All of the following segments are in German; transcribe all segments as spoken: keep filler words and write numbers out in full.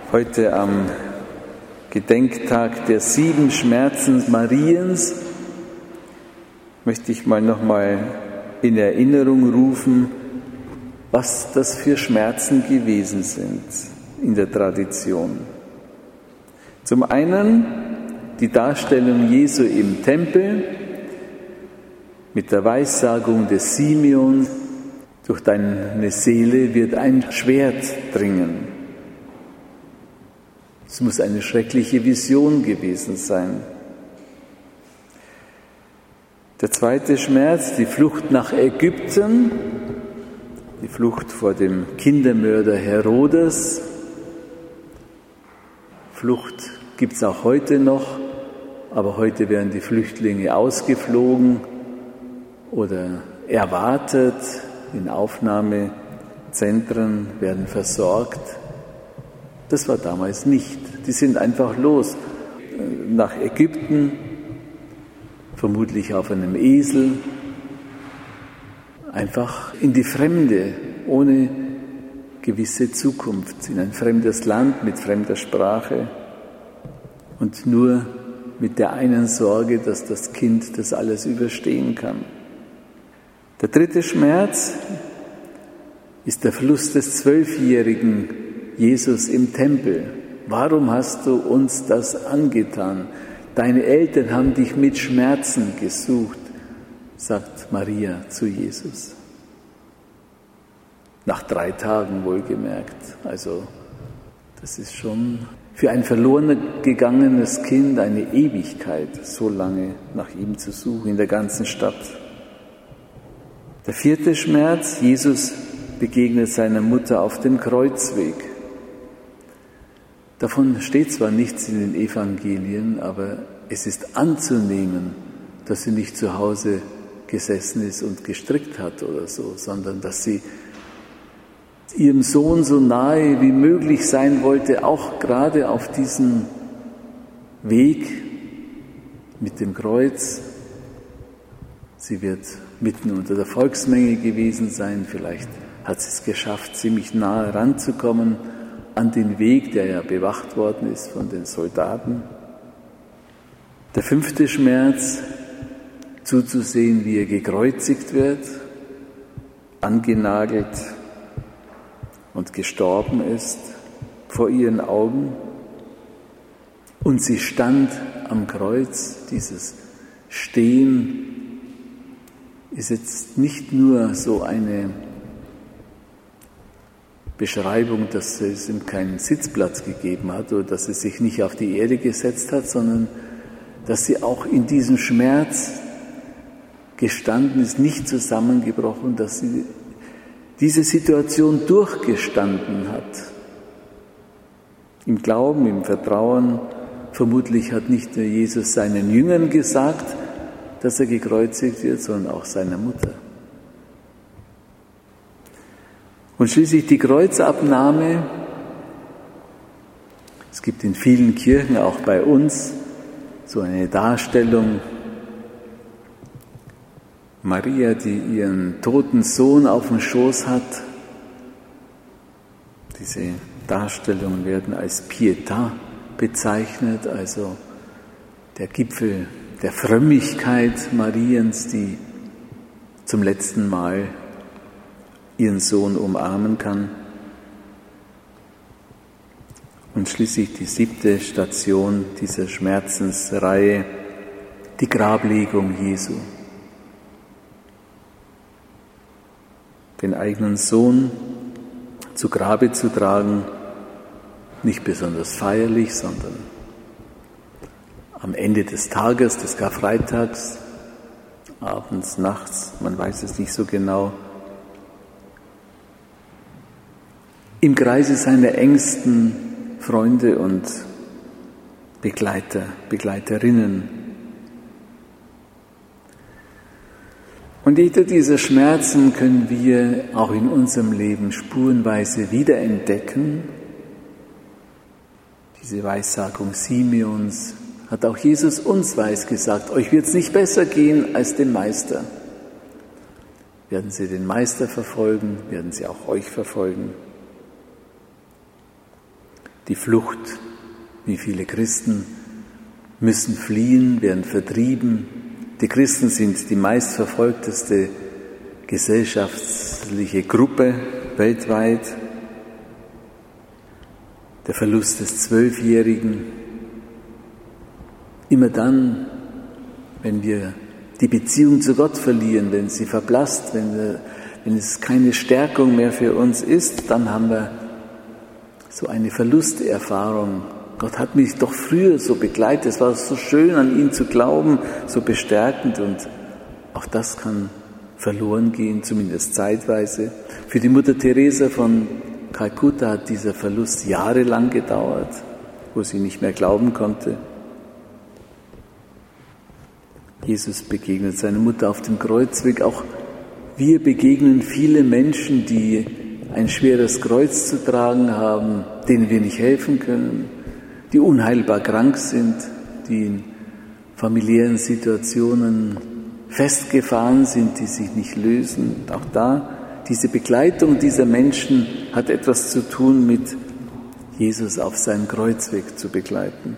Heute am Gedenktag der sieben Schmerzen Mariens möchte ich mal nochmal in Erinnerung rufen, was das für Schmerzen gewesen sind in der Tradition. Zum einen die Darstellung Jesu im Tempel mit der Weissagung des Simeon: Durch deine Seele wird ein Schwert dringen. Es muss eine schreckliche Vision gewesen sein. Der zweite Schmerz, die Flucht nach Ägypten, die Flucht vor dem Kindermörder Herodes. Flucht gibt es auch heute noch, aber heute werden die Flüchtlinge ausgeflogen oder erwartet in Aufnahmezentren, werden versorgt. Das war damals nicht. Die sind einfach los nach Ägypten, vermutlich auf einem Esel, einfach in die Fremde, ohne gewisse Zukunft, in ein fremdes Land mit fremder Sprache und nur mit der einen Sorge, dass das Kind das alles überstehen kann. Der dritte Schmerz ist der Verlust des zwölfjährigen Jesus im Tempel. Warum hast du uns das angetan? Deine Eltern haben dich mit Schmerzen gesucht, sagt Maria zu Jesus. Nach drei Tagen wohlgemerkt. Also das ist schon für ein verloren gegangenes Kind eine Ewigkeit, so lange nach ihm zu suchen in der ganzen Stadt. Der vierte Schmerz: Jesus begegnet seiner Mutter auf dem Kreuzweg. Davon steht zwar nichts in den Evangelien, aber es ist anzunehmen, dass sie nicht zu Hause gesessen ist und gestrickt hat oder so, sondern dass sie ihrem Sohn so nahe wie möglich sein wollte, auch gerade auf diesem Weg mit dem Kreuz. Sie wird mitten unter der Volksmenge gewesen sein, vielleicht hat sie es geschafft, ziemlich nahe ranzukommen an den Weg, der ja bewacht worden ist von den Soldaten. Der fünfte Schmerz: zuzusehen, wie er gekreuzigt wird, angenagelt und gestorben ist vor ihren Augen. Und sie stand am Kreuz. Dieses Stehen ist jetzt nicht nur so eine Beschreibung, dass es ihm keinen Sitzplatz gegeben hat oder dass sie sich nicht auf die Erde gesetzt hat, sondern dass sie auch in diesem Schmerz gestanden ist, nicht zusammengebrochen, dass sie diese Situation durchgestanden hat. Im Glauben, im Vertrauen. Vermutlich hat nicht nur Jesus seinen Jüngern gesagt, dass er gekreuzigt wird, sondern auch seiner Mutter. Und schließlich die Kreuzabnahme. Es gibt in vielen Kirchen, auch bei uns, so eine Darstellung: Maria, die ihren toten Sohn auf dem Schoß hat. Diese Darstellungen werden als Pietà bezeichnet, also der Gipfel der Frömmigkeit Mariens, die zum letzten Mal ihren Sohn umarmen kann. Und schließlich die siebte Station dieser Schmerzensreihe, die Grablegung Jesu. Den eigenen Sohn zu Grabe zu tragen, nicht besonders feierlich, sondern am Ende des Tages, des Karfreitags, abends, nachts, man weiß es nicht so genau, im Kreise seiner engsten Freunde und Begleiter, Begleiterinnen. Und jeder dieser Schmerzen können wir auch in unserem Leben spurenweise wiederentdecken. Diese Weissagung Simeons hat auch Jesus uns weisgesagt: Euch wird es nicht besser gehen als dem Meister. Werden sie den Meister verfolgen, werden sie auch euch verfolgen. die Flucht. Wie viele Christen müssen fliehen, werden vertrieben. Die Christen sind die meistverfolgteste gesellschaftliche Gruppe weltweit. Der Verlust des Zwölfjährigen. Immer dann, wenn wir die Beziehung zu Gott verlieren, wenn sie verblasst, wenn, wir, wenn es keine Stärkung mehr für uns ist, dann haben wir so eine Verlusterfahrung. Gott hat mich doch früher so begleitet, es war so schön, an ihn zu glauben, so bestärkend, und auch das kann verloren gehen, zumindest zeitweise. Für die Mutter Teresa von Kalkutta hat dieser Verlust jahrelang gedauert, wo sie nicht mehr glauben konnte. Jesus begegnet seiner Mutter auf dem Kreuzweg. Auch wir begegnen viele Menschen, die ein schweres Kreuz zu tragen haben, denen wir nicht helfen können, die unheilbar krank sind, die in familiären Situationen festgefahren sind, die sich nicht lösen. Und auch da, diese Begleitung dieser Menschen hat etwas zu tun mit Jesus auf seinem Kreuzweg zu begleiten.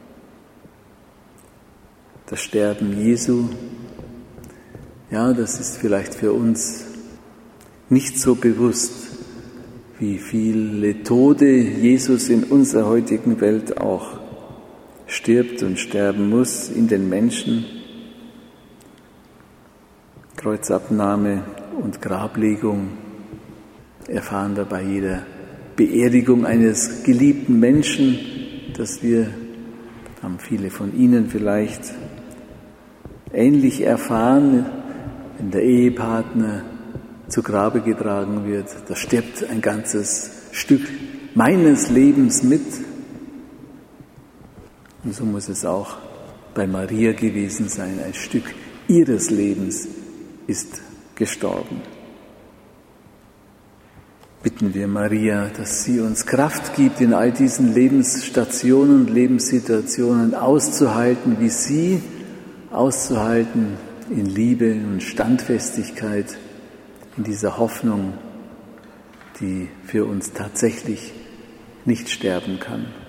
Das Sterben Jesu, ja, das ist vielleicht für uns nicht so bewusst, wie viele Tode Jesus in unserer heutigen Welt auch stirbt und sterben muss in den Menschen. Kreuzabnahme und Grablegung erfahren wir bei jeder Beerdigung eines geliebten Menschen, dass wir, haben viele von Ihnen vielleicht ähnlich erfahren, wenn der Ehepartner zu Grabe getragen wird, da stirbt ein ganzes Stück meines Lebens mit. Und so muss es auch bei Maria gewesen sein. Ein Stück ihres Lebens ist gestorben. Bitten wir Maria, dass sie uns Kraft gibt, in all diesen Lebensstationen und Lebenssituationen auszuhalten, wie sie auszuhalten, in Liebe und Standfestigkeit, in dieser Hoffnung, die für uns tatsächlich nicht sterben kann.